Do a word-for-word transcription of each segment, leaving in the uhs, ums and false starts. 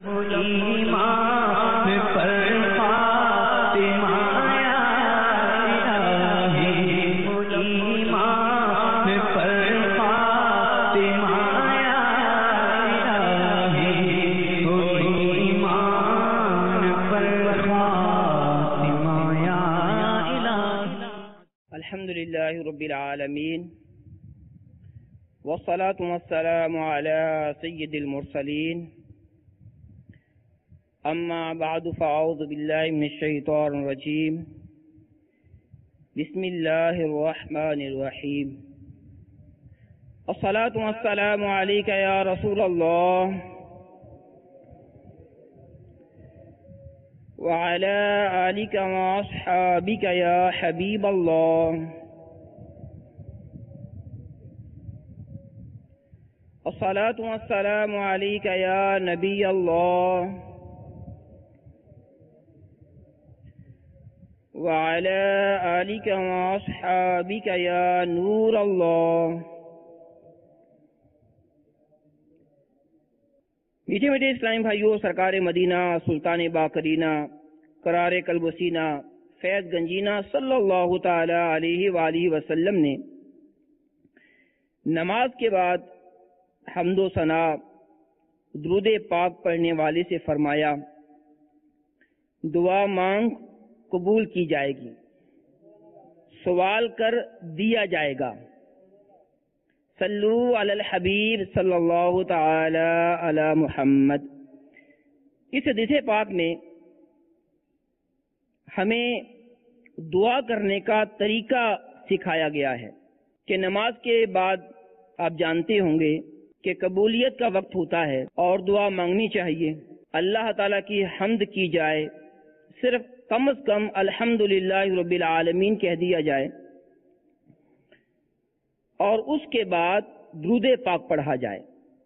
ایمان پر فاطمہ یا الہی، ایمان پر فاطمہ یا الہی، ایمان پر فاطمہ یا الہی۔ الحمد للہ رب العالمین، والصلاة والسلام على سید المرسلین، اما بعد فاعوذ باللہ من الشیطان الرجیم، بسم اللہ الرحمن الرحیم۔ الصلاة والسلام علیک یا رسول اللہ وعلى آلک واصحابک یا حبیب اللہ۔ الصلاة والسلام علیک یا نبی اللہ وعلى آلک واصحابک یا نور اللہ۔ میٹھے میٹھے اسلامی بھائیوں، سرکار مدینہ سلطان باقرینہ قرار قلب و سینہ فیض گنجینہ صلی اللہ تعالی علیہ وآلہ وسلم نے نماز کے بعد حمد و ثنا درود پاک پڑھنے والے سے فرمایا، دعا مانگ قبول کی جائے گی، سوال کر دیا جائے گا۔ صلو علی الحبیب صلی اللہ تعالی علی محمد۔ اس حدیث پاک میں ہمیں دعا کرنے کا طریقہ سکھایا گیا ہے کہ نماز کے بعد آپ جانتے ہوں گے کہ قبولیت کا وقت ہوتا ہے اور دعا مانگنی چاہیے، اللہ تعالیٰ کی حمد کی جائے، صرف کم از کم الحمدللہ رب العالمین کہہ دیا جائے، اور اس کے بعد درود پاک پڑھا جائے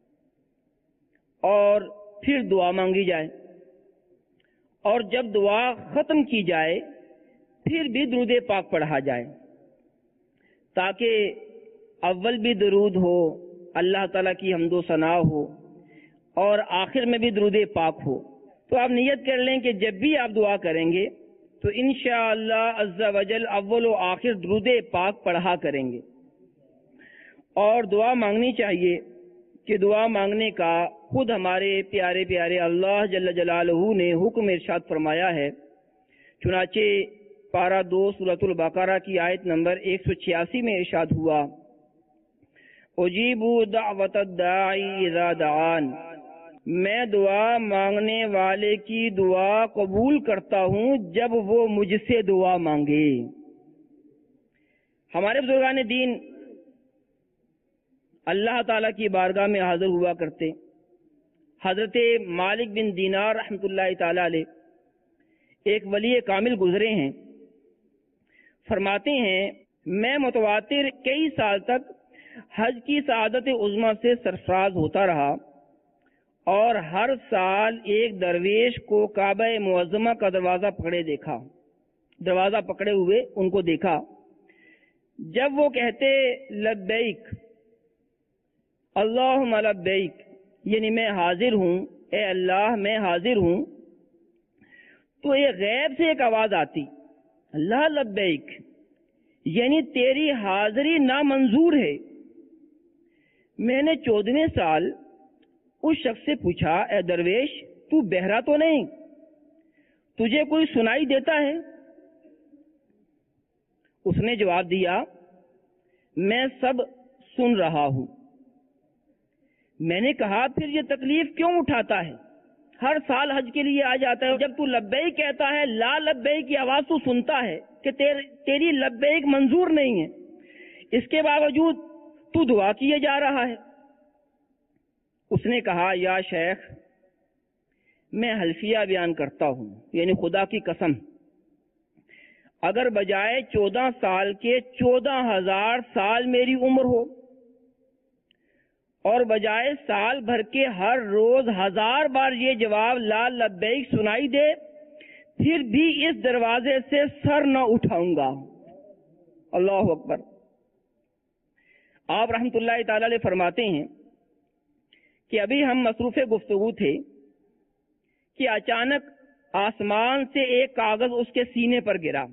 اور پھر دعا مانگی جائے، اور جب دعا ختم کی جائے پھر بھی درود پاک پڑھا جائے، تاکہ اول بھی درود ہو، اللہ تعالیٰ کی حمد و ثنا ہو، اور آخر میں بھی درود پاک ہو۔ تو آپ نیت کر لیں کہ جب بھی آپ دعا کریں گے تو انشاءاللہ عز و جل اول و آخر درود پاک پڑھا کریں گے۔ اور دعا مانگنی چاہیے کہ دعا مانگنے کا خود ہمارے پیارے پیارے اللہ جل جلالہ نے حکم ارشاد فرمایا ہے۔ چنانچہ پارہ دو سورۃ البقرہ کی آیت نمبر ایک سو چھیاسی میں ارشاد ہوا، اجیبوا دعوت الداعی اذا دعان، میں دعا مانگنے والے کی دعا قبول کرتا ہوں جب وہ مجھ سے دعا مانگے۔ ہمارے بزرگان دین اللہ تعالیٰ کی بارگاہ میں حاضر ہوا کرتے۔ حضرت مالک بن دینار رحمۃ اللہ تعالی علیہ ایک ولی کامل گزرے ہیں، فرماتے ہیں میں متواتر کئی سال تک حج کی سعادت عظمیٰ سے سرفراز ہوتا رہا، اور ہر سال ایک درویش کو کعبہ معظمہ کا دروازہ پکڑے دیکھا دروازہ پکڑے ہوئے ان کو دیکھا۔ جب وہ کہتے لبیک اللہم لبیک، یعنی میں حاضر ہوں، اے اللہ میں حاضر ہوں، تو یہ غیب سے ایک آواز آتی، اللہ لبیک، یعنی تیری حاضری نامنظور ہے۔ میں نے چودہویں سال اس شخص سے پوچھا، اے درویش تو بہرا تو نہیں، تجھے کوئی سنائی دیتا ہے؟ اس نے جواب دیا، میں سب سن رہا ہوں۔ میں نے کہا پھر یہ تکلیف کیوں اٹھاتا ہے؟ ہر سال حج کے لیے آ جاتا ہے، جب تو لبیک کہتا ہے، لا لبیک کی آواز تو سنتا ہے کہ تیری لبیک منظور نہیں ہے، اس کے باوجود تو دعا کیے جا رہا ہے۔ اس نے کہا، یا شیخ میں حلفیہ بیان کرتا ہوں، یعنی خدا کی قسم، اگر بجائے چودہ سال کے چودہ ہزار سال میری عمر ہو، اور بجائے سال بھر کے ہر روز ہزار بار یہ جواب لا لبیک سنائی دے، پھر بھی اس دروازے سے سر نہ اٹھاؤں گا۔ اللہ اکبر۔ آپ رحمت اللہ تعالی علیہ فرماتے ہیں کہ ابھی ہم مصروف گفتگو تھے کہ اچانک آسمان سے ایک کاغذ اس کے سینے پر گرا.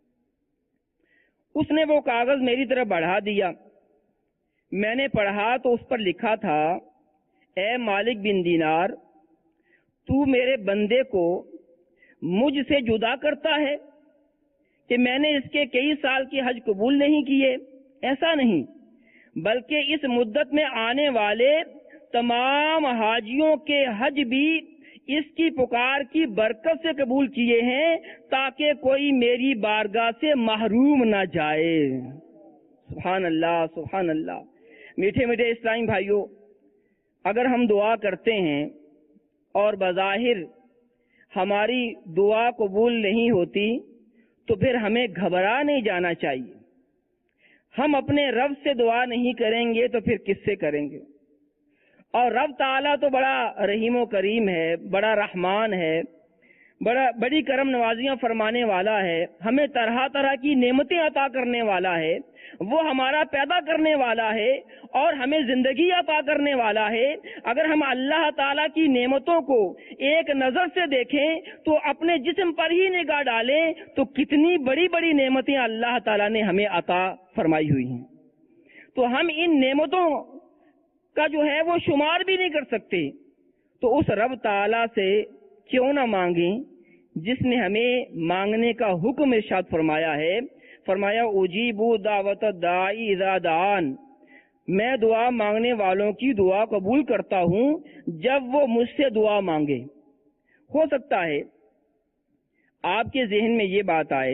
اس نے وہ کاغذ میری طرف بڑھا دیا. میں نے پڑھا تو اس پر لکھا تھا, اے مالک بن دینار, تو میرے بندے کو مجھ سے جدا کرتا ہے کہ میں نے اس کے کئی سال کی حج قبول نہیں کیے. ایسا نہیں, بلکہ اس مدت میں آنے والے تمام حاجیوں کے حج بھی اس کی پکار کی برکت سے قبول کیے ہیں تاکہ کوئی میری بارگاہ سے محروم نہ جائے. سبحان اللہ, سبحان اللہ. میٹھے میٹھے اسلامی بھائیوں, اگر ہم دعا کرتے ہیں اور بظاہر ہماری دعا قبول نہیں ہوتی تو پھر ہمیں گھبرا نہیں جانا چاہیے. ہم اپنے رب سے دعا نہیں کریں گے تو پھر کس سے کریں گے؟ اور رب تعالیٰ تو بڑا رحیم و کریم ہے, بڑا رحمان ہے, بڑا بڑی کرم نوازیاں فرمانے والا ہے, ہمیں طرح طرح کی نعمتیں عطا کرنے والا ہے, وہ ہمارا پیدا کرنے والا ہے اور ہمیں زندگی عطا کرنے والا ہے. اگر ہم اللہ تعالیٰ کی نعمتوں کو ایک نظر سے دیکھیں تو اپنے جسم پر ہی نگاہ ڈالیں تو کتنی بڑی بڑی نعمتیں اللہ تعالیٰ نے ہمیں عطا فرمائی ہوئی ہیں. تو ہم ان نعمتوں کا جو ہے وہ شمار بھی نہیں کر سکتے. تو اس رب تعالیٰ سے کیوں نہ مانگیں جس نے ہمیں مانگنے کا حکم ارشاد فرمایا ہے. فرمایا اجیبوا دعوت الداعی اذا دعان, میں دعا مانگنے والوں کی دعا قبول کرتا ہوں جب وہ مجھ سے دعا مانگے. ہو سکتا ہے آپ کے ذہن میں یہ بات آئے,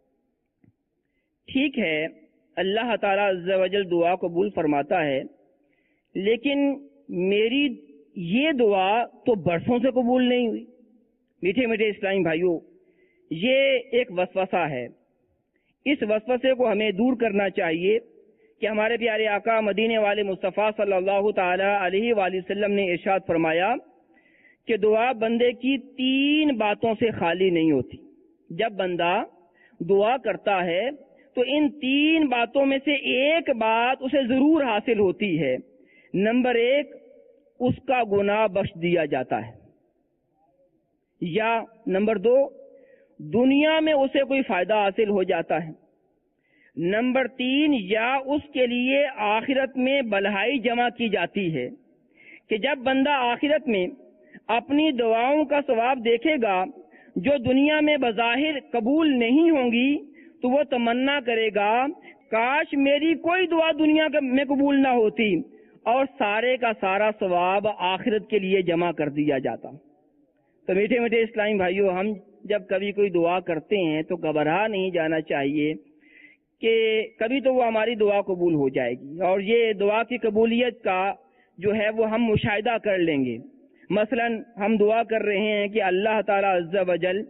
ٹھیک ہے اللہ تعالیٰ عز و جل دعا قبول فرماتا ہے, لیکن میری یہ دعا تو برسوں سے قبول نہیں ہوئی. میٹھے میٹھے اسلامی بھائیوں, یہ ایک وسوسہ ہے. اس وسوسے کو ہمیں دور کرنا چاہیے کہ ہمارے پیارے آقا مدینے والے مصطفیٰ صلی اللہ تعالی علیہ وآلہ وسلم نے ارشاد فرمایا کہ دعا بندے کی تین باتوں سے خالی نہیں ہوتی. جب بندہ دعا کرتا ہے تو ان تین باتوں میں سے ایک بات اسے ضرور حاصل ہوتی ہے. نمبر ایک, اس کا گناہ بخش دیا جاتا ہے, یا نمبر دو, دنیا میں اسے کوئی فائدہ حاصل ہو جاتا ہے, نمبر تین, یا اس کے لیے آخرت میں بھلائی جمع کی جاتی ہے کہ جب بندہ آخرت میں اپنی دعاؤں کا ثواب دیکھے گا جو دنیا میں بظاہر قبول نہیں ہوں گی تو وہ تمنا کرے گا کاش میری کوئی دعا دنیا میں قبول نہ ہوتی اور سارے کا سارا ثواب آخرت کے لیے جمع کر دیا جاتا. تو میٹھے میٹھے اسلامی بھائیوں, ہم جب کبھی کوئی دعا کرتے ہیں تو گھبرا نہیں جانا چاہیے کہ کبھی تو وہ ہماری دعا قبول ہو جائے گی. اور یہ دعا کی قبولیت کا جو ہے وہ ہم مشاہدہ کر لیں گے. مثلا ہم دعا کر رہے ہیں کہ اللہ تعالیٰ عز و جل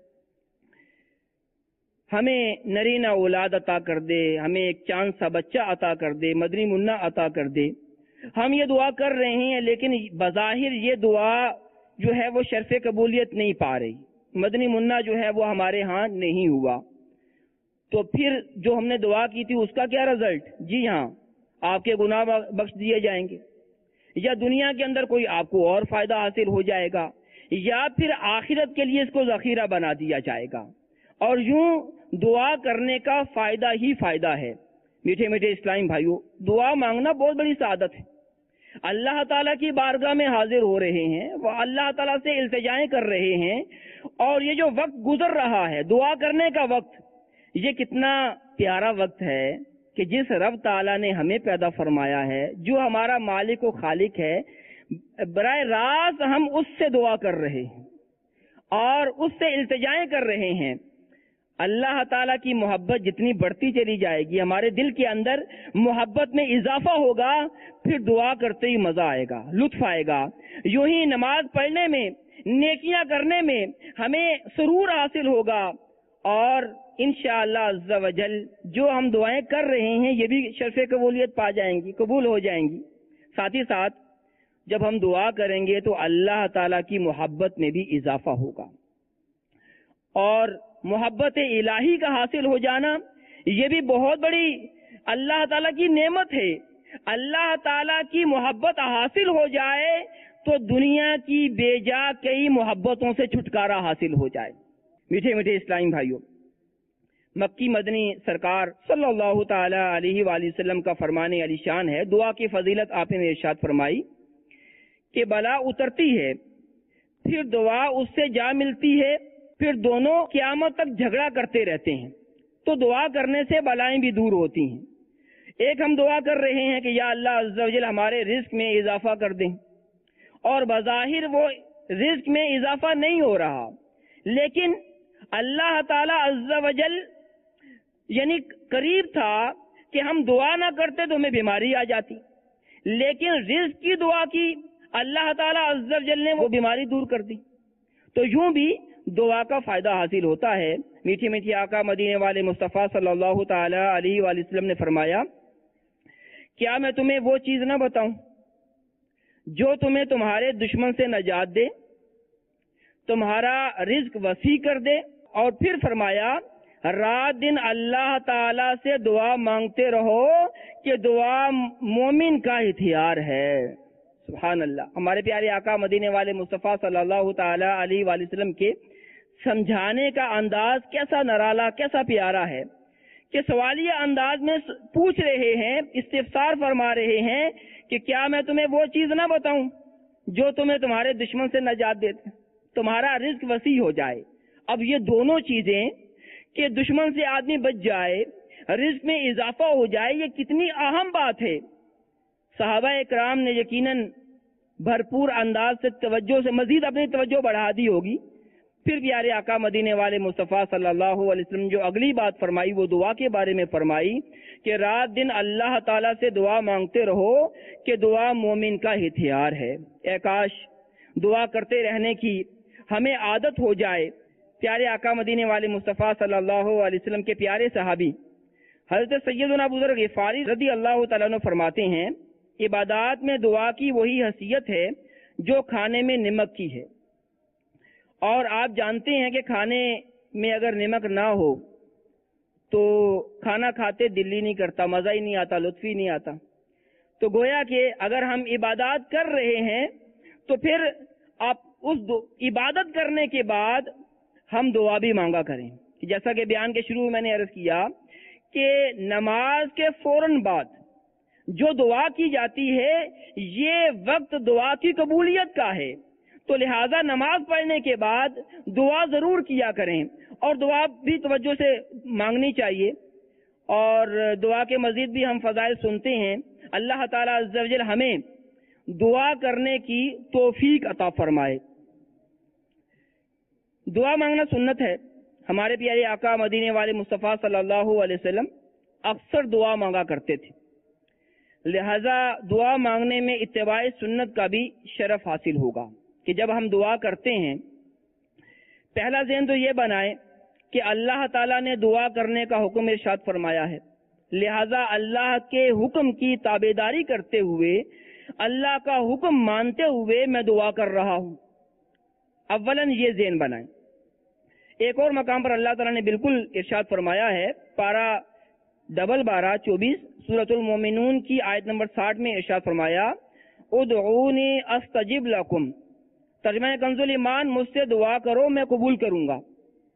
ہمیں نرینہ اولاد عطا کر دے, ہمیں ایک چاند سا بچہ عطا کر دے, مدنی منا عطا کر دے. ہم یہ دعا کر رہے ہیں لیکن بظاہر یہ دعا جو ہے وہ شرف قبولیت نہیں پا رہی, مدنی منا جو ہے وہ ہمارے ہاں نہیں ہوا. تو پھر جو ہم نے دعا کی تھی اس کا کیا رزلٹ؟ جی ہاں, آپ کے گناہ بخش دیے جائیں گے, یا دنیا کے اندر کوئی آپ کو اور فائدہ حاصل ہو جائے گا, یا پھر آخرت کے لیے اس کو ذخیرہ بنا دیا جائے گا. اور یوں دعا کرنے کا فائدہ ہی فائدہ ہے. میٹھے میٹھے اسلامی بھائیوں, دعا مانگنا بہت بڑی سعادت ہے. اللہ تعالیٰ کی بارگاہ میں حاضر ہو رہے ہیں, وہ اللہ تعالیٰ سے التجائیں کر رہے ہیں, اور یہ جو وقت گزر رہا ہے دعا کرنے کا وقت, یہ کتنا پیارا وقت ہے کہ جس رب تعالیٰ نے ہمیں پیدا فرمایا ہے, جو ہمارا مالک و خالق ہے, براہ راست ہم اس سے دعا کر رہے ہیں اور اس سے التجائیں کر رہے ہیں. اللہ تعالیٰ کی محبت جتنی بڑھتی چلی جائے گی, ہمارے دل کے اندر محبت میں اضافہ ہوگا, پھر دعا کرتے ہی مزہ آئے گا, لطف آئے گا. یوں ہی نماز پڑھنے میں, نیکیاں کرنے میں ہمیں سرور حاصل ہوگا, اور انشاءاللہ عز و جل جو ہم دعائیں کر رہے ہیں یہ بھی شرف قبولیت پا جائیں گی, قبول ہو جائیں گی. ساتھ ہی ساتھ جب ہم دعا کریں گے تو اللہ تعالیٰ کی محبت میں بھی اضافہ ہوگا, اور محبت الہی کا حاصل ہو جانا یہ بھی بہت بڑی اللہ تعالیٰ کی نعمت ہے. اللہ تعالیٰ کی محبت حاصل ہو جائے تو دنیا کی بے جا کئی محبتوں سے چھٹکارا حاصل ہو جائے۔ میٹھے میٹھے اسلامی بھائیوں، مکی مدنی سرکار صلی اللہ تعالی علیہ وآلہ وسلم کا فرمان علی شان ہے، دعا کی فضیلت آپ نے ارشاد فرمائی کہ بلا اترتی ہے، پھر دعا اس سے جا ملتی ہے، پھر دونوں قیامت تک جھگڑا کرتے رہتے ہیں، تو دعا کرنے سے بلائیں بھی دور ہوتی ہیں۔ ایک ہم دعا کر رہے ہیں کہ یا اللہ عز و جل ہمارے رزق میں اضافہ کر دیں، اور بظاہر وہ رزق میں اضافہ نہیں ہو رہا، لیکن اللہ تعالی عز و جل یعنی قریب تھا کہ ہم دعا نہ کرتے تو ہمیں بیماری آ جاتی، لیکن رزق کی دعا کی، اللہ تعالی عز و جل نے وہ بیماری دور کر دی۔ تو یوں بھی دعا کا فائدہ حاصل ہوتا ہے۔ میٹھی میٹھی آقا مدینے والے مصطفیٰ صلی اللہ تعالی علیہ وآلہ وسلم نے فرمایا، کیا میں تمہیں وہ چیز نہ بتاؤں جو تمہیں تمہارے دشمن سے نجات دے، تمہارا رزق وسیع کر دے؟ اور پھر فرمایا، رات دن اللہ تعالی سے دعا مانگتے رہو کہ دعا مومن کا ہتھیار ہے۔ سبحان اللہ۔ ہمارے پیارے آقا مدینے والے مصطفیٰ صلی اللہ تعالی علیہ وآلہ وسلم کے سمجھانے کا انداز کیسا نرالا، کیسا پیارا ہے کہ سوالیہ انداز میں پوچھ رہے ہیں، استفسار فرما رہے ہیں کہ کیا میں تمہیں وہ چیز نہ بتاؤں جو تمہیں تمہارے دشمن سے نجات دیتے، تمہارا رزق وسیع ہو جائے۔ اب یہ دونوں چیزیں کہ دشمن سے آدمی بچ جائے، رزق میں اضافہ ہو جائے، یہ کتنی اہم بات ہے۔ صحابہ کرام نے یقیناً بھرپور انداز سے توجہ سے مزید اپنی توجہ بڑھا دی ہوگی۔ پھر پیارے آقا مدینے والے مصطفیٰ صلی اللہ علیہ وسلم جو اگلی بات فرمائی وہ دعا کے بارے میں فرمائی کہ رات دن اللہ تعالیٰ سے دعا مانگتے رہو کہ دعا مومن کا ہتھیار ہے۔ اے کاش دعا کرتے رہنے کی ہمیں عادت ہو جائے۔ پیارے آقا مدینے والے مصطفیٰ صلی اللہ علیہ وسلم کے پیارے صحابی حضرت سیدنا ابو ذر غفاری رضی اللہ تعالیٰ عنہ فرماتے ہیں، عبادات میں دعا کی وہی حیثیت ہے جو کھانے میں نمک کی ہے، اور آپ جانتے ہیں کہ کھانے میں اگر نمک نہ ہو تو کھانا کھاتے دل ہی نہیں کرتا، مزہ ہی نہیں آتا، لطف ہی نہیں آتا۔ تو گویا کہ اگر ہم عبادات کر رہے ہیں تو پھر آپ اس عبادت کرنے کے بعد ہم دعا بھی مانگا کریں۔ جیسا کہ بیان کے شروع میں نے عرض کیا کہ نماز کے فوراً بعد جو دعا کی جاتی ہے یہ وقت دعا کی قبولیت کا ہے، تو لہذا نماز پڑھنے کے بعد دعا ضرور کیا کریں، اور دعا بھی توجہ سے مانگنی چاہیے۔ اور دعا کے مزید بھی ہم فضائل سنتے ہیں۔ اللہ تعالیٰ عز و جل ہمیں دعا کرنے کی توفیق عطا فرمائے۔ دعا مانگنا سنت ہے۔ ہمارے پیارے آقا مدینے والے مصطفیٰ صلی اللہ علیہ وسلم اکثر دعا مانگا کرتے تھے، لہذا دعا مانگنے میں اتباع سنت کا بھی شرف حاصل ہوگا کہ جب ہم دعا کرتے ہیں پہلا ذہن تو یہ بنائے کہ اللہ تعالیٰ نے دعا کرنے کا حکم ارشاد فرمایا ہے، لہذا اللہ کے حکم کی تابعداری کرتے ہوئے، اللہ کا حکم مانتے ہوئے میں دعا کر رہا ہوں۔ اولاً یہ ذہن بنائیں۔ ایک اور مقام پر اللہ تعالیٰ نے بالکل ارشاد فرمایا ہے، پارہ ڈبل بارہ چوبیس سورۃ المومنون کی آیت نمبر ساٹھ میں ارشاد فرمایا، ادعونی استجب لکم، ترجمہ کنز ایمان، مجھ سے دعا کرو میں قبول کروں گا۔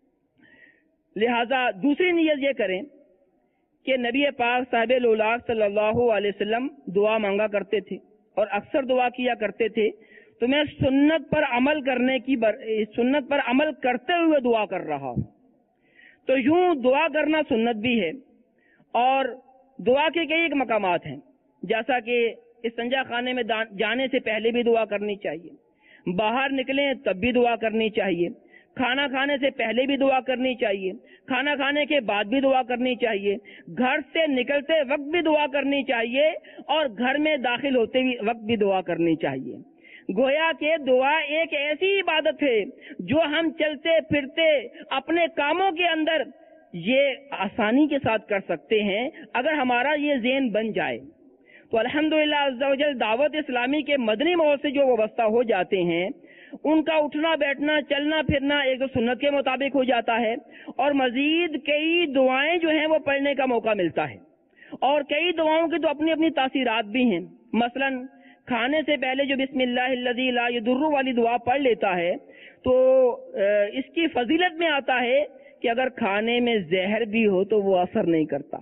لہذا دوسری نیت یہ کریں کہ نبی پاک صاحب الاولاق صلی اللہ علیہ وسلم دعا مانگا کرتے تھے اور اکثر دعا کیا کرتے تھے، تو میں سنت پر عمل کرنے کی بر... سنت پر عمل کرتے ہوئے دعا کر رہا ہوں۔ تو یوں دعا کرنا سنت بھی ہے، اور دعا کے کئی ایک مقامات ہیں، جیسا کہ استنجا خانے میں جانے سے پہلے بھی دعا کرنی چاہیے، باہر نکلیں تب بھی دعا کرنی چاہیے، کھانا کھانے سے پہلے بھی دعا کرنی چاہیے، کھانا کھانے کے بعد بھی دعا کرنی چاہیے، گھر سے نکلتے وقت بھی دعا کرنی چاہیے، اور گھر میں داخل ہوتے وقت بھی دعا کرنی چاہیے۔ گویا کہ دعا ایک ایسی عبادت ہے جو ہم چلتے پھرتے اپنے کاموں کے اندر یہ آسانی کے ساتھ کر سکتے ہیں اگر ہمارا یہ ذہن بن جائے۔ تو الحمدللہ عز و جل دعوت اسلامی کے مدنی ماحول سے جو وابستہ ہو جاتے ہیں ان کا اٹھنا بیٹھنا چلنا پھرنا ایک سنت کے مطابق ہو جاتا ہے، اور مزید کئی دعائیں جو ہیں وہ پڑھنے کا موقع ملتا ہے، اور کئی دعاؤں کی تو اپنی اپنی تاثیرات بھی ہیں۔ مثلاً کھانے سے پہلے جو بسم اللہ الذی لا یضر والی دعا پڑھ لیتا ہے تو اس کی فضیلت میں آتا ہے کہ اگر کھانے میں زہر بھی ہو تو وہ اثر نہیں کرتا.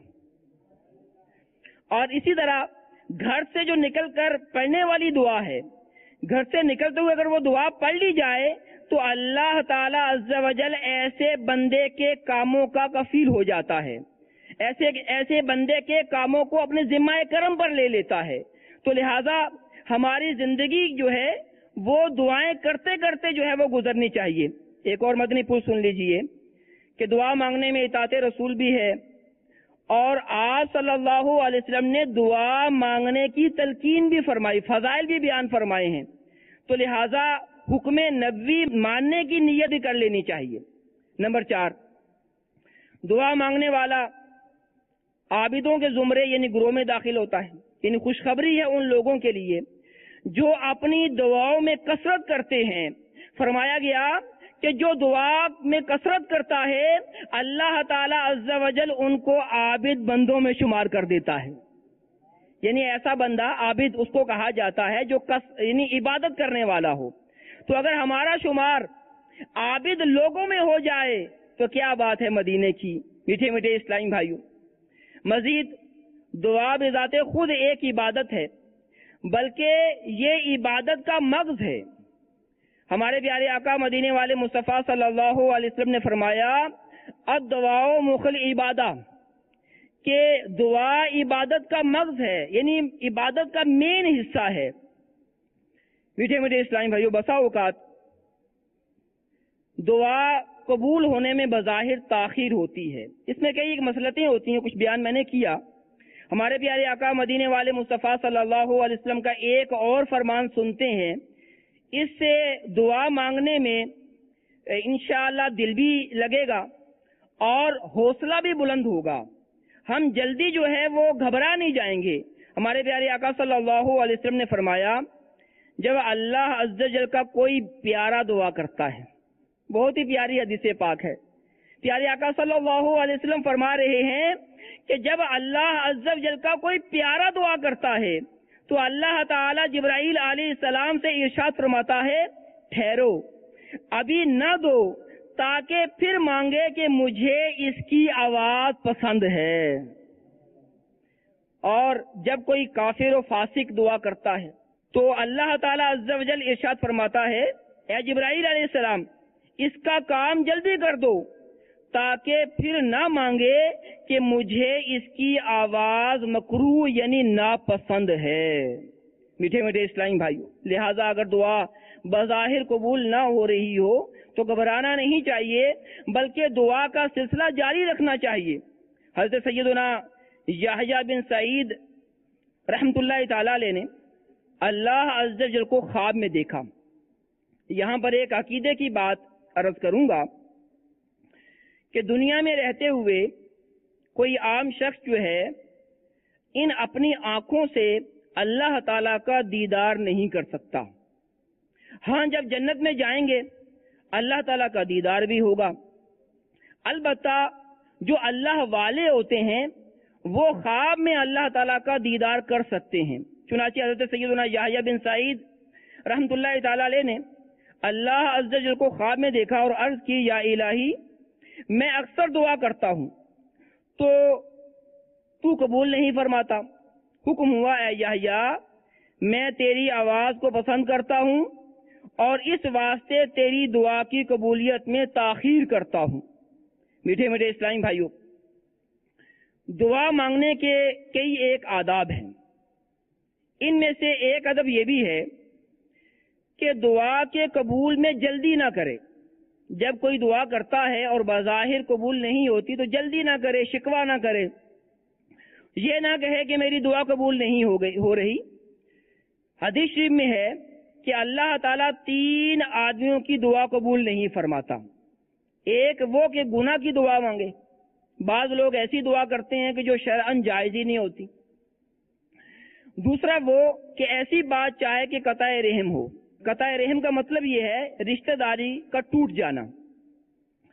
اور اسی طرح گھر سے جو نکل کر پڑھنے والی دعا ہے، گھر سے نکلتے ہوئے اگر وہ دعا پڑھ لی جائے تو اللہ تعالی عز و جل ایسے بندے کے کاموں کا کفیل ہو جاتا ہے، ایسے ایسے بندے کے کاموں کو اپنے ذمہ کرم پر لے لیتا ہے. تو لہذا ہماری زندگی جو ہے وہ دعائیں کرتے کرتے جو ہے وہ گزرنی چاہیے. ایک اور مدنی پھول سن لیجئے کہ دعا مانگنے میں اطاعت رسول بھی ہے، اور آپ صلی اللہ علیہ وسلم نے دعا مانگنے کی تلقین بھی فرمائی، فضائل بھی بیان فرمائے ہیں. تو لہذا حکم نبوی ماننے کی نیت بھی کر لینی چاہیے. نمبر چار، دعا مانگنے والا عابدوں کے زمرے یعنی گروہ میں داخل ہوتا ہے. یعنی خوشخبری ہے ان لوگوں کے لیے جو اپنی دعاؤں میں کثرت کرتے ہیں. فرمایا گیا کہ جو دعا میں کثرت کرتا ہے اللہ تعالی عز و جل ان کو عابد بندوں میں شمار کر دیتا ہے. یعنی ایسا بندہ عابد اس کو کہا جاتا ہے جو کس یعنی عبادت کرنے والا ہو. تو اگر ہمارا شمار عابد لوگوں میں ہو جائے تو کیا بات ہے مدینے کی. میٹھے میٹھے اسلامی بھائیوں، مزید دعا بذات خود ایک عبادت ہے، بلکہ یہ عبادت کا مغز ہے. ہمارے پیارے آقا مدینے والے مصطفیٰ صلی اللہ علیہ وسلم نے فرمایا الدعاء مخ العبادہ، کہ دعا عبادت کا مغز ہے، یعنی عبادت کا مین حصہ ہے. میٹھے میٹھے اسلامی بھائیوں، بسا اوقات دعا قبول ہونے میں بظاہر تاخیر ہوتی ہے. اس میں کئی مسئلتیں ہوتی ہیں، کچھ بیان میں نے کیا. ہمارے پیارے آقا مدینے والے مصطفیٰ صلی اللہ علیہ وسلم کا ایک اور فرمان سنتے ہیں. اس سے دعا مانگنے میں انشاءاللہ دل بھی لگے گا اور حوصلہ بھی بلند ہوگا. ہم جلدی جو ہے وہ گھبرا نہیں جائیں گے. ہمارے پیارے آقا صلی اللہ علیہ وسلم نے فرمایا جب اللہ عز و جل کا کوئی پیارا دعا کرتا ہے، بہت ہی پیاری حدیث پاک ہے، پیارے آقا صلی اللہ علیہ وسلم فرما رہے ہیں کہ جب اللہ عز و جل کا کوئی پیارا دعا کرتا ہے تو اللہ تعالی جبرائیل علیہ السلام سے ارشاد فرماتا ہے ٹھہرو، ابھی نہ دو تاکہ پھر مانگے کہ مجھے اس کی آواز پسند ہے. اور جب کوئی کافر و فاسق دعا کرتا ہے تو اللہ تعالی عز و جل ارشاد فرماتا ہے اے جبرائیل علیہ السلام اس کا کام جلدی کر دو تاکہ پھر نہ مانگے کہ مجھے اس کی آواز مکروہ یعنی ناپسند ہے. میٹھے میٹھے اسلامی بھائیوں، لہذا اگر دعا بظاہر قبول نہ ہو رہی ہو تو گھبرانا نہیں چاہیے، بلکہ دعا کا سلسلہ جاری رکھنا چاہیے. حضرت سیدنا یحییٰ بن سعید رحمت اللہ تعالی علیہ نے اللہ عز و جل کو خواب میں دیکھا. یہاں پر ایک عقیدے کی بات عرض کروں گا کہ دنیا میں رہتے ہوئے کوئی عام شخص جو ہے ان اپنی آنکھوں سے اللہ تعالی کا دیدار نہیں کر سکتا. ہاں جب جنت میں جائیں گے اللہ تعالی کا دیدار بھی ہوگا. البتہ جو اللہ والے ہوتے ہیں وہ خواب میں اللہ تعالی کا دیدار کر سکتے ہیں. چنانچہ حضرت سیدنا یحییٰ بن سعید رحمت اللہ تعالی علیہ نے اللہ عز و جل کو خواب میں دیکھا اور عرض کی یا الہی میں اکثر دعا کرتا ہوں تو تو قبول نہیں فرماتا. حکم ہوا اے یحییٰ میں تیری آواز کو پسند کرتا ہوں اور اس واسطے تیری دعا کی قبولیت میں تاخیر کرتا ہوں. میٹھے میٹھے اسلامی بھائیوں، دعا مانگنے کے کئی ایک آداب ہیں. ان میں سے ایک ادب یہ بھی ہے کہ دعا کے قبول میں جلدی نہ کرے. جب کوئی دعا کرتا ہے اور بظاہر قبول نہیں ہوتی تو جلدی نہ کرے، شکوہ نہ کرے، یہ نہ کہے کہ میری دعا قبول نہیں ہو گئی ہو رہی. حدیث شریف میں ہے کہ اللہ تعالیٰ تین آدمیوں کی دعا قبول نہیں فرماتا. ایک وہ کہ گناہ کی دعا مانگے. بعض لوگ ایسی دعا کرتے ہیں کہ جو شرعاً جائز ہی نہیں ہوتی. دوسرا وہ کہ ایسی بات چاہے کہ قطع رحم ہو. قطع رحم کا مطلب یہ ہے رشتہ داری کا ٹوٹ جانا.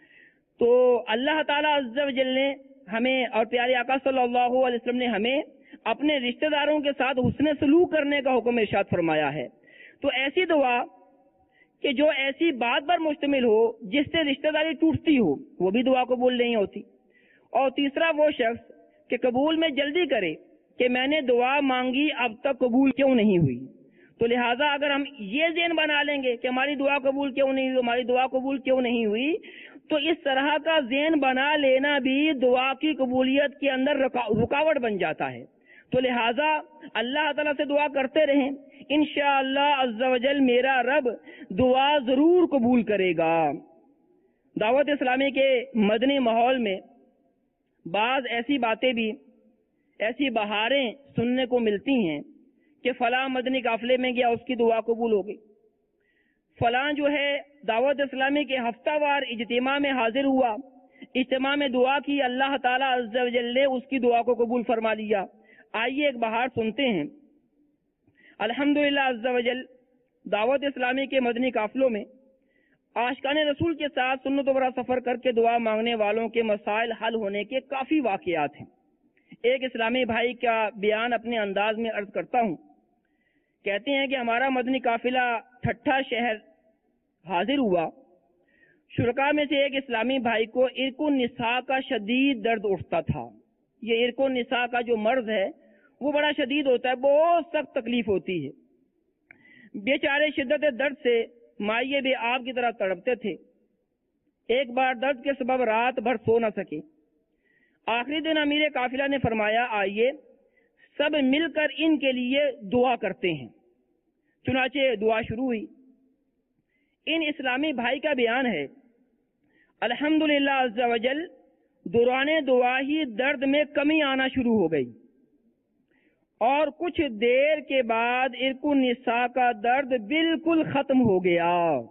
تو اللہ تعالیٰ عز و جل نے ہمیں اور پیارے آقا صلی اللہ علیہ وسلم نے ہمیں اپنے رشتہ داروں کے ساتھ حسن سلوک کرنے کا حکم ارشاد فرمایا ہے. تو ایسی دعا کہ جو ایسی بات پر مشتمل ہو جس سے رشتہ داری ٹوٹتی ہو وہ بھی دعا قبول نہیں ہوتی. اور تیسرا وہ شخص کہ قبول میں جلدی کرے کہ میں نے دعا مانگی اب تک قبول کیوں نہیں ہوئی. تو لہٰذا اگر ہم یہ ذہن بنا لیں گے کہ ہماری دعا قبول کیوں نہیں ہوئی ہماری دعا قبول کیوں نہیں ہوئی تو اس طرح کا ذہن بنا لینا بھی دعا کی قبولیت کے اندر رکاوٹ بن جاتا ہے. تو لہٰذا اللہ تعالیٰ سے دعا کرتے رہیں, انشاءاللہ عز و جل میرا رب دعا ضرور قبول کرے گا. دعوت اسلامی کے مدنی ماحول میں بعض ایسی باتیں بھی ایسی بہاریں سننے کو ملتی ہیں کہ فلاں مدنی قافلے میں گیا اس کی دعا قبول ہو گئی, فلاں جو ہے دعوت اسلامی کے ہفتہ وار اجتماع میں حاضر ہوا, اجتماع میں دعا کی, اللہ تعالیٰ عز و جل نے اس کی دعا کو قبول فرما لیا. آئیے ایک بہار سنتے ہیں. الحمدللہ عز و جل دعوت اسلامی کے مدنی قافلوں میں عاشقان رسول کے ساتھ سنت و برا سفر کر کے دعا مانگنے والوں کے مسائل حل ہونے کے کافی واقعات ہیں. ایک اسلامی بھائی کا بیان اپنے انداز میں عرض کرتا ہوں. کہتے ہیں کہ ہمارا مدنی قافلہ ٹھٹھا شہر حاضر ہوا. شرکا میں سے ایک اسلامی بھائی کو ارق النساء کا شدید درد اٹھتا تھا. یہ ارق النساء کا جو مرض ہے وہ بڑا شدید ہوتا ہے, بہت سخت تکلیف ہوتی ہے. بیچارے شدت درد سے مائع بے آب کی طرح تڑپتے تھے. ایک بار درد کے سبب رات بھر سو نہ سکے. آخری دن امیر قافلہ نے فرمایا آئیے سب مل کر ان کے لیے دعا کرتے ہیں. چنانچہ دعا شروع ہوئی. ان اسلامی بھائی کا بیان ہے الحمدللہ عز و جل دوران دعا ہی درد میں کمی آنا شروع ہو گئی اور کچھ دیر کے بعد ارق النساء کا درد بالکل ختم ہو گیا.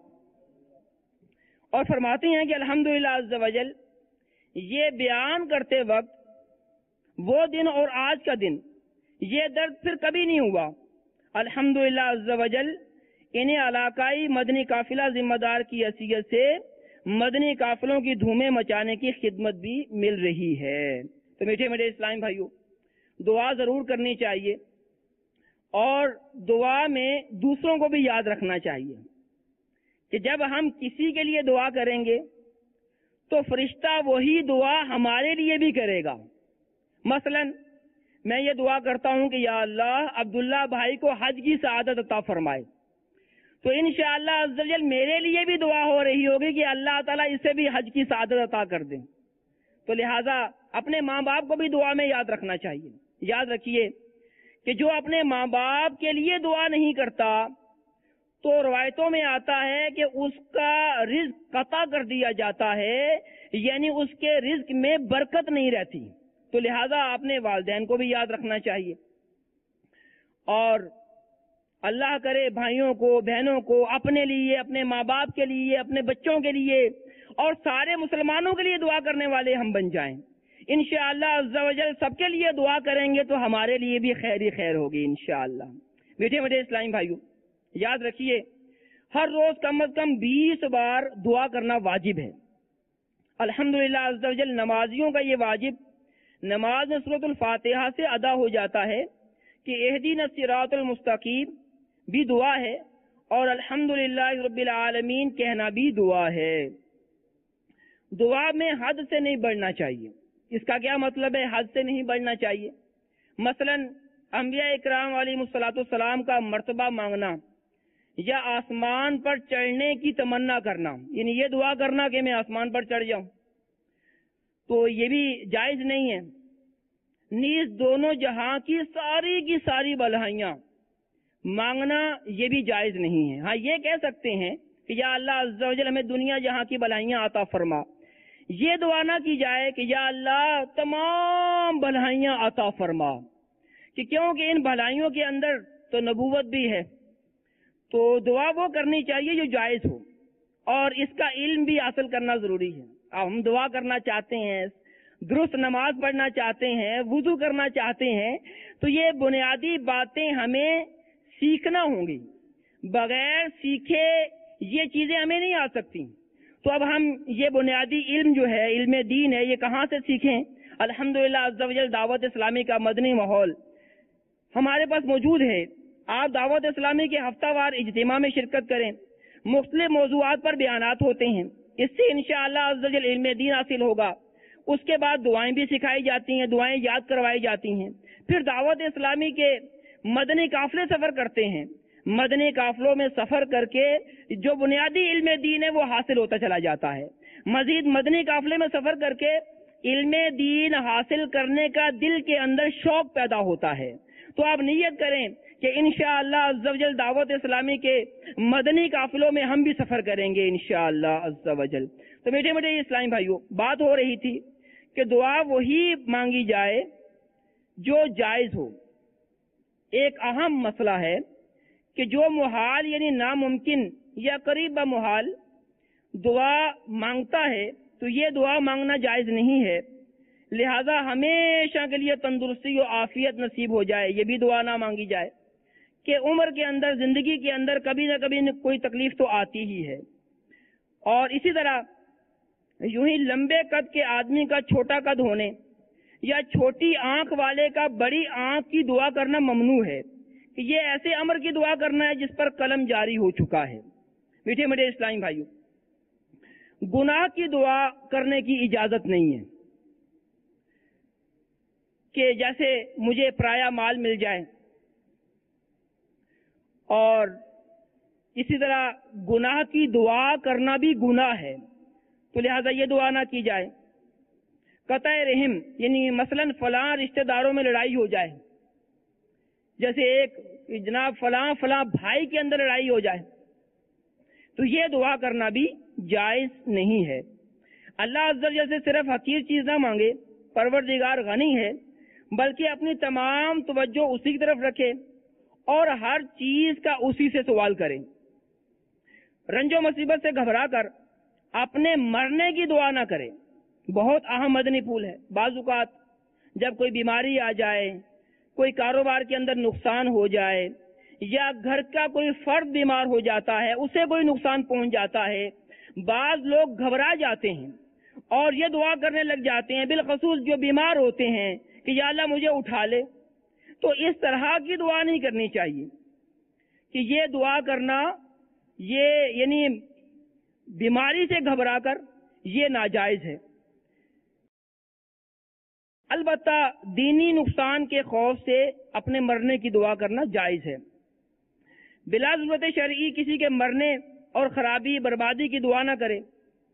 اور فرماتے ہیں کہ الحمدللہ عز و جل یہ بیان کرتے وقت وہ دن اور آج کا دن یہ درد پھر کبھی نہیں ہوا. الحمدللہ عز و جل انہیں علاقائی مدنی قافلہ ذمہ دار کی حیثیت سے مدنی قافلوں کی دھومیں مچانے کی خدمت بھی مل رہی ہے. تو میٹھے میٹھے اسلام بھائیوں, دعا ضرور کرنی چاہیے اور دعا میں دوسروں کو بھی یاد رکھنا چاہیے کہ جب ہم کسی کے لیے دعا کریں گے تو فرشتہ وہی دعا ہمارے لیے بھی کرے گا. مثلا میں یہ دعا کرتا ہوں کہ یا اللہ عبداللہ بھائی کو حج کی سعادت عطا فرمائے, تو انشاءاللہ عز و جل میرے لیے بھی دعا ہو رہی ہوگی کہ اللہ تعالیٰ اسے بھی حج کی سعادت عطا کر دیں. تو لہٰذا اپنے ماں باپ کو بھی دعا میں یاد رکھنا چاہیے. یاد رکھیے کہ جو اپنے ماں باپ کے لیے دعا نہیں کرتا تو روایتوں میں آتا ہے کہ اس کا رزق قطع کر دیا جاتا ہے, یعنی اس کے رزق میں برکت نہیں رہتی. تو لہٰذا اپنے والدین کو بھی یاد رکھنا چاہیے اور اللہ کرے بھائیوں کو بہنوں کو اپنے لیے اپنے ماں باپ کے لیے اپنے بچوں کے لیے اور سارے مسلمانوں کے لیے دعا کرنے والے ہم بن جائیں. انشاءاللہ عز و جل سب کے لیے دعا کریں گے تو ہمارے لیے بھی خیر ہی خیر ہوگی انشاءاللہ. میٹھے میٹھے اسلامی بھائیوں, یاد رکھیے ہر روز کم از کم بیس بار دعا کرنا واجب ہے. الحمدللہ عز و جل نمازیوں کا یہ واجب نماز میں سورۃ الفاتحہ سے ادا ہو جاتا ہے کہ اہدینا الصراط المستقیم بھی دعا ہے اور الحمدللہ رب العالمین کہنا بھی دعا ہے. دعا میں حد سے نہیں بڑھنا چاہیے. اس کا کیا مطلب ہے حد سے نہیں بڑھنا چاہیے؟ مثلا انبیاء اکرام علیہ الصلوۃ والسلام کا مرتبہ مانگنا یا آسمان پر چڑھنے کی تمنا کرنا, یعنی یہ دعا کرنا کہ میں آسمان پر چڑھ جاؤں, تو یہ بھی جائز نہیں ہے. نیز دونوں جہاں کی ساری کی ساری بلائیاں مانگنا یہ بھی جائز نہیں ہے. ہاں یہ کہہ سکتے ہیں کہ یا اللہ عز و جل ہمیں دنیا جہاں کی بلائیاں عطا فرما. یہ دعا نہ کی جائے کہ یا اللہ تمام بھلائیاں عطا فرما, کہ کیونکہ ان بھلائیوں کے اندر تو نبوت بھی ہے. تو دعا وہ کرنی چاہیے جو جائز ہو اور اس کا علم بھی حاصل کرنا ضروری ہے. اب ہم دعا کرنا چاہتے ہیں, درست نماز پڑھنا چاہتے ہیں, وضو کرنا چاہتے ہیں, تو یہ بنیادی باتیں ہمیں سیکھنا ہوں گی. بغیر سیکھے یہ چیزیں ہمیں نہیں آ سکتی. تو اب ہم یہ بنیادی علم جو ہے علم دین ہے یہ کہاں سے سیکھیں؟ الحمدللہ عز و جل دعوت اسلامی کا مدنی ماحول ہمارے پاس موجود ہے. آپ دعوت اسلامی کے ہفتہ وار اجتماع میں شرکت کریں. مختلف موضوعات پر بیانات ہوتے ہیں. اس سے انشاءاللہ عز و جل علم دین حاصل ہوگا. اس کے بعد دعائیں بھی سکھائی جاتی ہیں, دعائیں یاد کروائی جاتی ہیں. پھر دعوت اسلامی کے مدنی قافلے سفر کرتے ہیں. مدنی قافلوں میں سفر کر کے جو بنیادی علم دین ہے وہ حاصل ہوتا چلا جاتا ہے. مزید مدنی قافلے میں سفر کر کے علم دین حاصل کرنے کا دل کے اندر شوق پیدا ہوتا ہے. تو آپ نیت کریں کہ انشاءاللہ عز و جل دعوت اسلامی کے مدنی قافلوں میں ہم بھی سفر کریں گے انشاءاللہ عز و جل. تو میٹھے میٹھے اسلامی بھائیوں, بات ہو رہی تھی کہ دعا وہی مانگی جائے جو جائز ہو. ایک اہم مسئلہ ہے کہ جو محال یعنی ناممکن یا قریب محال دعا مانگتا ہے تو یہ دعا مانگنا جائز نہیں ہے. لہذا ہمیشہ کے لیے تندرستی و عافیت نصیب ہو جائے, یہ بھی دعا نہ مانگی جائے. کہ عمر کے اندر, زندگی کے اندر کبھی نہ کبھی کوئی تکلیف تو آتی ہی ہے. اور اسی طرح یوں ہی لمبے قد کے آدمی کا چھوٹا قد ہونے یا چھوٹی آنکھ والے کا بڑی آنکھ کی دعا کرنا ممنوع ہے. کہ یہ ایسے امر کی دعا کرنا ہے جس پر قلم جاری ہو چکا ہے. میٹھے میٹھے اسلامی بھائیوں, گناہ کی دعا کرنے کی اجازت نہیں ہے. کہ جیسے مجھے پرایا مال مل جائے, اور اسی طرح گناہ کی دعا کرنا بھی گناہ ہے, تو لہذا یہ دعا نہ کی جائے. قطع رحم یعنی مثلا فلاں رشتہ داروں میں لڑائی ہو جائے, جیسے ایک جناب فلاں فلاں بھائی کے اندر لڑائی ہو جائے, تو یہ دعا کرنا بھی جائز نہیں ہے. اللہ عز و جل سے صرف حقیر چیز نہ مانگے, پروردگار غنی ہے, بلکہ اپنی تمام توجہ اسی کی طرف رکھے اور ہر چیز کا اسی سے سوال کرے. رنج و مصیبت سے گھبرا کر اپنے مرنے کی دعا نہ کرے. بہت اہم مدنی پھول ہے. بعض اوقات جب کوئی بیماری آ جائے, کوئی کاروبار کے اندر نقصان ہو جائے, یا گھر کا کوئی فرد بیمار ہو جاتا ہے, اسے کوئی نقصان پہنچ جاتا ہے, بعض لوگ گھبرا جاتے ہیں اور یہ دعا کرنے لگ جاتے ہیں, بالخصوص جو بیمار ہوتے ہیں کہ یا اللہ مجھے اٹھا لے. تو اس طرح کی دعا نہیں کرنی چاہیے. کہ یہ دعا کرنا یہ یعنی بیماری سے گھبرا کر یہ ناجائز ہے. البتہ دینی نقصان کے خوف سے اپنے مرنے کی دعا کرنا جائز ہے. بلا ضرورت شرعی کسی کے مرنے اور خرابی بربادی کی دعا نہ کرے.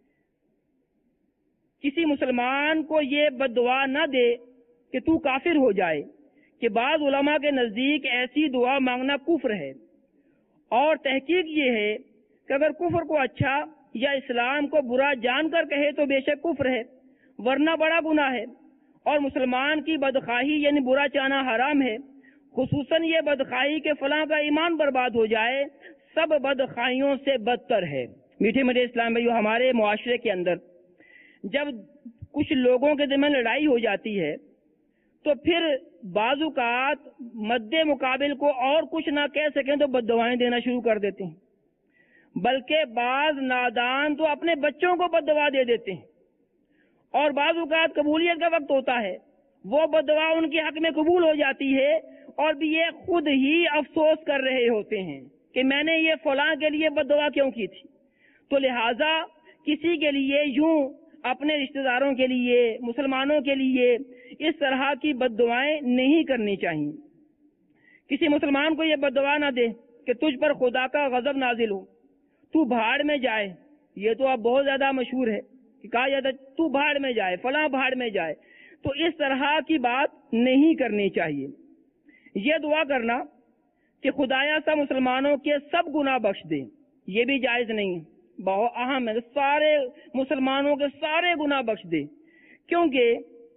کسی مسلمان کو یہ بد دعا نہ دے کہ تو کافر ہو جائے, کہ بعض علماء کے نزدیک ایسی دعا مانگنا کفر ہے. اور تحقیق یہ ہے کہ اگر کفر کو اچھا یا اسلام کو برا جان کر کہے تو بے شک کفر ہے, ورنہ بڑا گناہ ہے. اور مسلمان کی بدخواہی یعنی برا چاہنا حرام ہے, خصوصاً یہ بدخواہی کہ فلاں کا ایمان برباد ہو جائے سب بدخواہیوں سے بدتر ہے. میٹھے میٹھے اسلام بھائیو, ہمارے معاشرے کے اندر جب کچھ لوگوں کے درمیان لڑائی ہو جاتی ہے تو پھر بعض اوقات مد مقابل کو اور کچھ نہ کہہ سکیں تو بد دعائیں دینا شروع کر دیتے ہیں. بلکہ بعض نادان تو اپنے بچوں کو بد دعا دے دیتے ہیں, اور بعض اوقات قبولیت کا وقت ہوتا ہے, وہ بد دعا ان کے حق میں قبول ہو جاتی ہے, اور بھی یہ خود ہی افسوس کر رہے ہوتے ہیں کہ میں نے یہ فلاں کے لیے بد دعا کیوں کی تھی. تو لہذا کسی کے لیے یوں اپنے رشتہ داروں کے لیے, مسلمانوں کے لیے اس طرح کی بد دعائیں نہیں کرنی چاہیے. کسی مسلمان کو یہ بد دعا نہ دے کہ تجھ پر خدا کا غضب نازل ہو, تو بھاڑ میں جائے. یہ تو اب بہت زیادہ مشہور ہے کہ کہا جاتا ہے تو بھاڑ میں جائے, فلاں بھاڑ میں جائے. تو اس طرح کی بات نہیں کرنی چاہیے. یہ دعا کرنا کہ خدایا سا مسلمانوں کے سب گناہ بخش دے, یہ بھی جائز نہیں ہے. بہت اہم ہے, سارے مسلمانوں کے سارے گناہ بخش دے. کیونکہ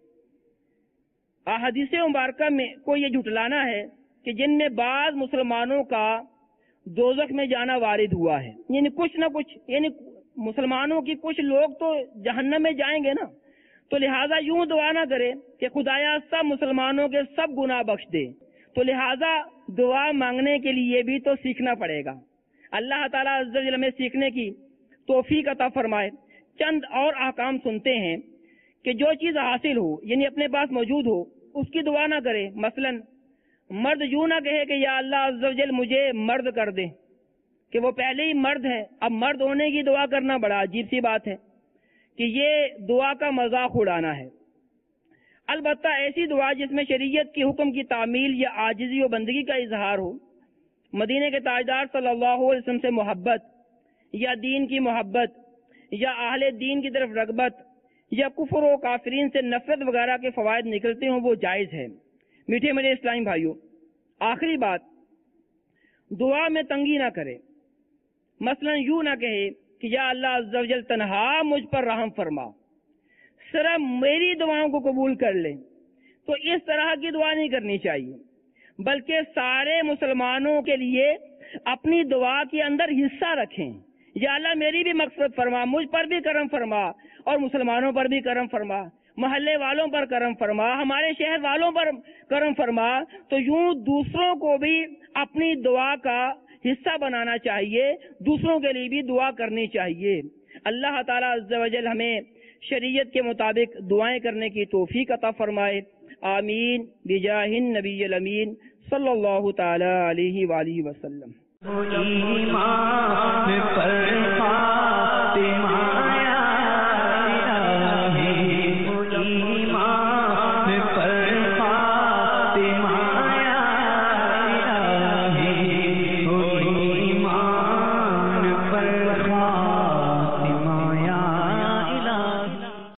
احادیث مبارکہ میں کو یہ جھٹلانا ہے کہ جن میں بعض مسلمانوں کا دوزخ میں جانا وارد ہوا ہے, یعنی کچھ نہ کچھ یعنی مسلمانوں کی کچھ لوگ تو جہنم میں جائیں گے نا. تو لہٰذا یوں دعا نہ کرے کہ خدایا سب مسلمانوں کے سب گناہ بخش دے. تو لہٰذا دعا مانگنے کے لیے بھی تو سیکھنا پڑے گا. اللہ تعالیٰ عز و جل میں سیکھنے کی توفیق عطا فرمائے. چند اور احکام سنتے ہیں کہ جو چیز حاصل ہو یعنی اپنے پاس موجود ہو اس کی دعا نہ کرے. مثلا مرد یوں نہ کہے کہ یا اللہ عز و جل مجھے مرد کر دے، کہ وہ پہلے ہی مرد ہے، اب مرد ہونے کی دعا کرنا بڑا عجیب سی بات ہے، کہ یہ دعا کا مذاق اڑانا ہے۔ البتہ ایسی دعا جس میں شریعت کی حکم کی تعمیل یا عاجزی و بندگی کا اظہار ہو، مدینے کے تاجدار صلی اللہ علیہ وسلم سے محبت یا دین کی محبت یا اہل دین کی طرف رغبت یا کفر و کافرین سے نفرت وغیرہ کے فوائد نکلتے ہوں، وہ جائز ہے۔ میٹھے میرے اسلامی بھائیوں، آخری بات، دعا میں تنگی نہ کرے۔ مثلا یوں نہ کہے کہ یا اللہ عز و جل تنہا مجھ پر رحم فرما، صرف میری دعاؤں کو قبول کر لے، تو اس طرح کی دعا نہیں کرنی چاہیے، بلکہ سارے مسلمانوں کے لیے اپنی دعا کے اندر حصہ رکھیں۔ یا اللہ میری بھی مغفرت فرما، مجھ پر بھی کرم فرما، اور مسلمانوں پر بھی کرم فرما، محلے والوں پر کرم فرما، ہمارے شہر والوں پر کرم فرما۔ تو یوں دوسروں کو بھی اپنی دعا کا حصہ بنانا چاہیے، دوسروں کے لیے بھی دعا کرنی چاہیے۔ اللہ تعالیٰ عز و جل ہمیں شریعت کے مطابق دعائیں کرنے کی توفیق عطا فرمائے، آمین بجاہ النبی الامین صلی اللہ تعالی علیہ وآلہ وسلم۔ ایمان پر